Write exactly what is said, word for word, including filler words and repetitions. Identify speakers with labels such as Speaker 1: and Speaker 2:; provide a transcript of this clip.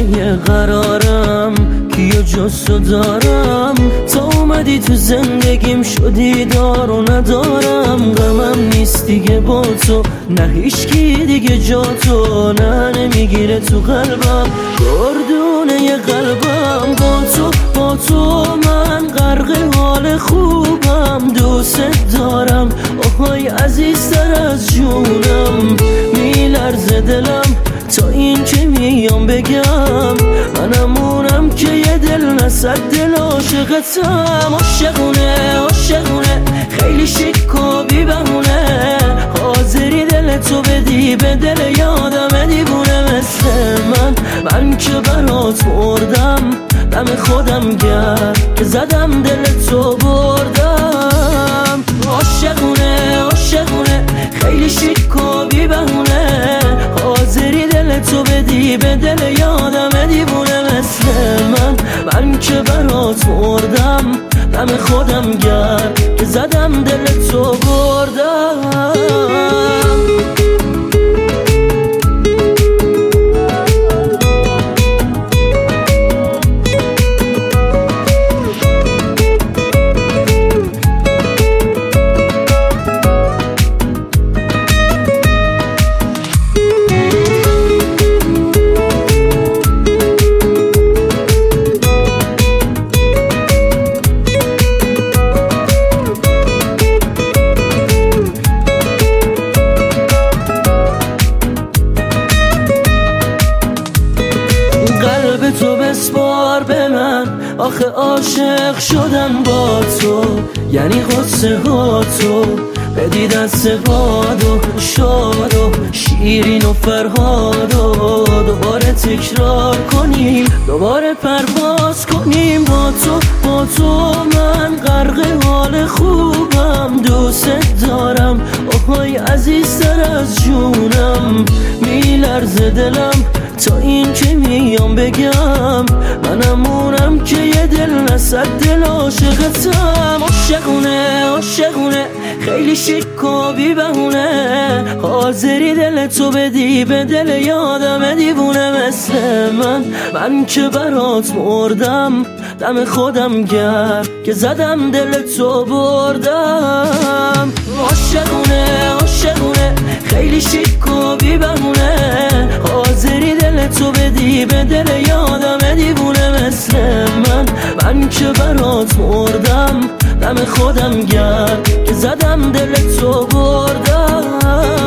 Speaker 1: دنباله قرارم کیو جز تو دارم، تا اومدی تو زندگیم شدی دار و ندارم. غمم نیست دیگه با تو، نه هیچکی دیگه جا تو، نه نمیگیره تو قلبم گردونه قلبم. با تو با تو من غرق حال خوبم، دوست دارم آهای عزیزتر از جونم. میلرزه دلم تا این که میام بگم، منم اونم که یه دل نصد دل عاشقتم. عاشقونه عاشقونه خیلی شیک و بی بهونه، حاضری دل تو بدی به دل یادم دیوونه مثل من. من که برات مردم دم خودم گرد که زدم دل تو بردم. عاشقونه عاشقونه خیلی شیک و بی بهونه، حاضری دل تو بدی به دل یادم دیوونه مثل من. من که برات مردم دم خودم گرد که زدم دل تو بردم. قلب تو بسپار به من، آخه عاشق شدم با تو، یعنی قصه ها تو بدی دست باد و شاد و شیرین و فرهاد و دوباره تکرار کنیم، دوباره پرواز کنیم. با تو با تو من غرق حال خوبم، دوست دارم آهای عزیزتر از جونم. میلرزه دلم تا این که میام بگم، منم اونم که یه دل نصد دل عاشقتم. عاشقونه عاشقونه خیلی شیک و بی بهونه، حاضری دل تو بدی به دل یادم دیوونه مثل من. من که برات مردم دم خودم گرد که زدم دل تو بردم. عاشقونه عاشقونه خیلی شیک و بی بهونه، حاضری دل تو بدی به دل یادم دیوونه مثل من. من که برات مردم دم خودم گرد که زدم دل تو بردم.